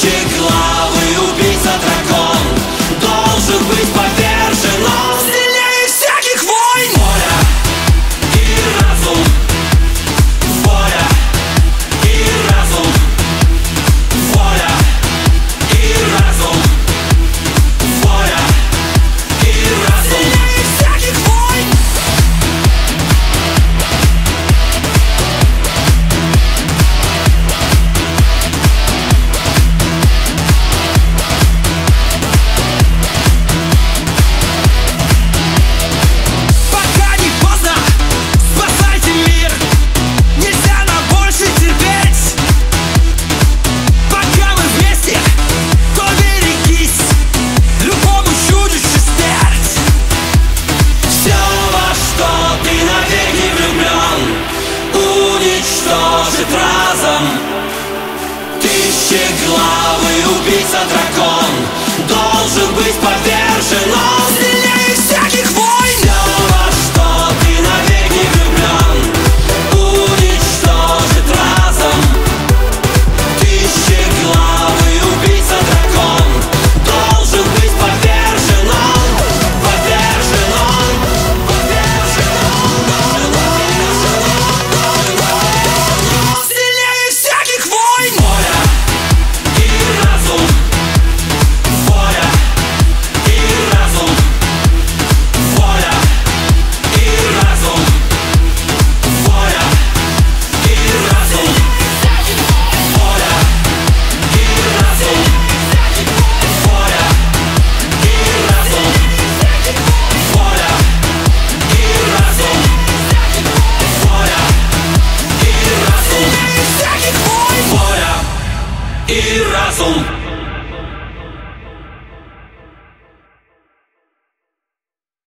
Тысячеглавый убийца-дракон должен быть повержен. Он сильнее всяких войн. Воля и разум, воля и разум, воля и разум, воля и разум. Сильнее всяких войн. Тысячеглавый убийца-дракон должен быть повержен. Он сильнее всяких войн. Все, во что ты навеки влюблен, уничтожит разом. Тысячеглавый убийца-дракон должен быть повержен. Он повержен, он повержен, он сильнее всяких войн. Воля и разум, воля и разум, воля и разум, воля и разум, воля и разум, воля и разум, воля и разум, воля и разум, воля и разум.